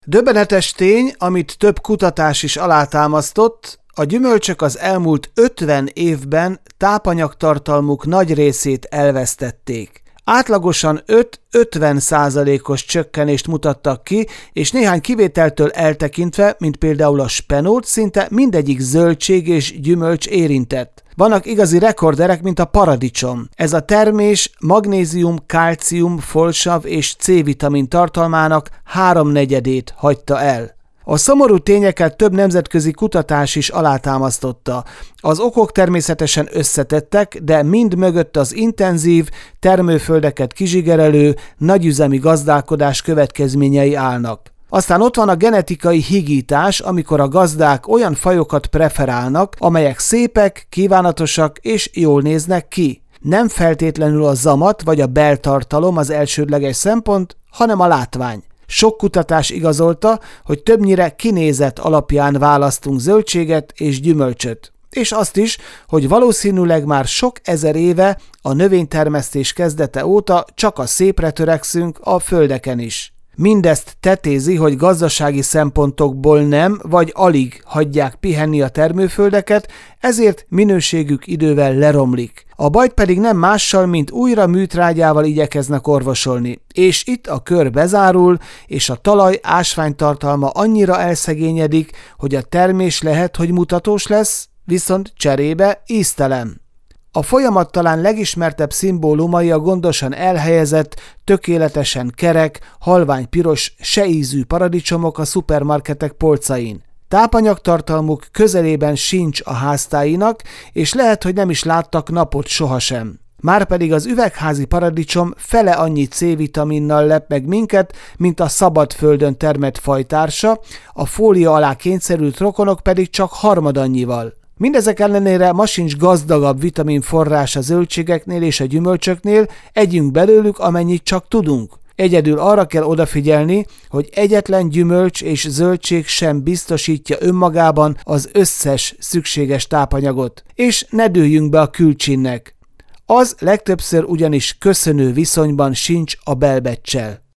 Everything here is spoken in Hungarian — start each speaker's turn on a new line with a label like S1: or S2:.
S1: Döbbenetes tény, amit több kutatás is alátámasztott, a gyümölcsök az elmúlt 50 évben tápanyagtartalmuk nagy részét elvesztették. Átlagosan 5-50%-os csökkenést mutattak ki, és néhány kivételtől eltekintve, mint például a spenót, szinte mindegyik zöldség és gyümölcs érintett. Vannak igazi rekorderek, mint a paradicsom. Ez a termés magnézium, kálcium, folsav és C-vitamin tartalmának 3/4 hagyta el. A szomorú tényeket több nemzetközi kutatás is alátámasztotta. Az okok természetesen összetettek, de mind mögött az intenzív, termőföldeket kizsigerelő, nagyüzemi gazdálkodás következményei állnak. Aztán ott van a genetikai higítás, amikor a gazdák olyan fajokat preferálnak, amelyek szépek, kívánatosak és jól néznek ki. Nem feltétlenül a zamat vagy a beltartalom az elsődleges szempont, hanem a látvány. Sok kutatás igazolta, hogy többnyire kinézet alapján választunk zöldséget és gyümölcsöt. És azt is, hogy valószínűleg már sok ezer éve a növénytermesztés kezdete óta csak a szépre törekszünk a földeken is. Mindezt tetézi, hogy gazdasági szempontokból nem vagy alig hagyják pihenni a termőföldeket, ezért minőségük idővel leromlik. A bajt pedig nem mással, mint újra műtrágyával igyekeznek orvosolni. És itt a kör bezárul, és a talaj ásványtartalma annyira elszegényedik, hogy a termés lehet, hogy mutatós lesz, viszont cserébe íztelen. A folyamat talán legismertebb szimbólumai a gondosan elhelyezett, tökéletesen kerek, halványpiros, se ízű paradicsomok a szupermarketek polcain. Tápanyagtartalmuk közelében sincs a háztáinak, és lehet, hogy nem is láttak napot sohasem. Márpedig az üvegházi paradicsom fele annyi C-vitaminnal lep meg minket, mint a szabadföldön termett fajtársa, a fólia alá kényszerült rokonok pedig csak harmadannyival. Mindezek ellenére ma sincs gazdagabb vitaminforrás a zöldségeknél és a gyümölcsöknél, együnk belőlük, amennyit csak tudunk. Egyedül arra kell odafigyelni, hogy egyetlen gyümölcs és zöldség sem biztosítja önmagában az összes szükséges tápanyagot, és ne dőljünk be a külcsinnek. Az legtöbbször ugyanis köszönő viszonyban sincs a belbeccel.